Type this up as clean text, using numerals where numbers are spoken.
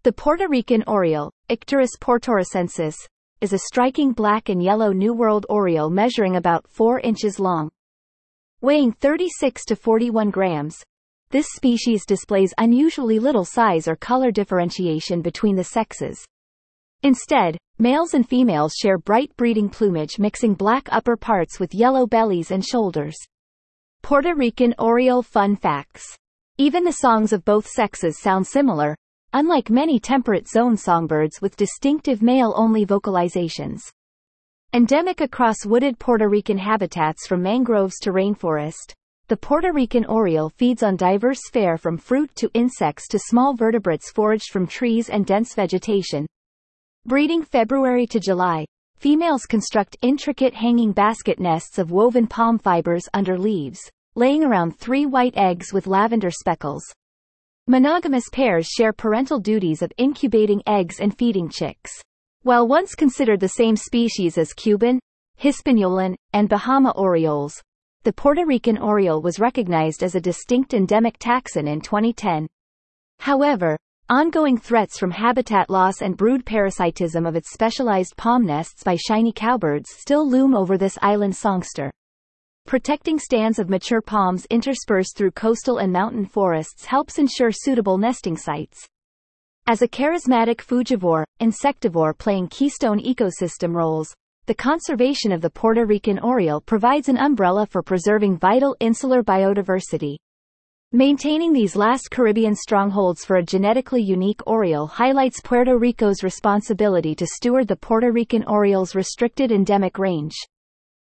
The Puerto Rican oriole, Icterus portoricensis, is a striking black and yellow New World oriole measuring about 4 inches long. Weighing 36 to 41 grams, this species displays unusually little size or color differentiation between the sexes. Instead, males and females share bright breeding plumage mixing black upper parts with yellow bellies and shoulders. Puerto Rican oriole fun facts. Even the songs of both sexes sound similar, unlike many temperate zone songbirds with distinctive male-only vocalizations. Endemic across wooded Puerto Rican habitats from mangroves to rainforest, the Puerto Rican oriole feeds on diverse fare from fruit to insects to small vertebrates foraged from trees and dense vegetation. Breeding February to July, females construct intricate hanging basket nests of woven palm fibers under leaves, laying around 3 white eggs with lavender speckles. Monogamous pairs share parental duties of incubating eggs and feeding chicks. While once considered the same species as Cuban, Hispaniolan, and Bahama orioles, the Puerto Rican oriole was recognized as a distinct endemic taxon in 2010. However, ongoing threats from habitat loss and brood parasitism of its specialized palm nests by shiny cowbirds still loom over this island songster. Protecting stands of mature palms interspersed through coastal and mountain forests helps ensure suitable nesting sites. As a charismatic frugivore, insectivore playing keystone ecosystem roles, the conservation of the Puerto Rican oriole provides an umbrella for preserving vital insular biodiversity. Maintaining these last Caribbean strongholds for a genetically unique oriole highlights Puerto Rico's responsibility to steward the Puerto Rican oriole's restricted endemic range.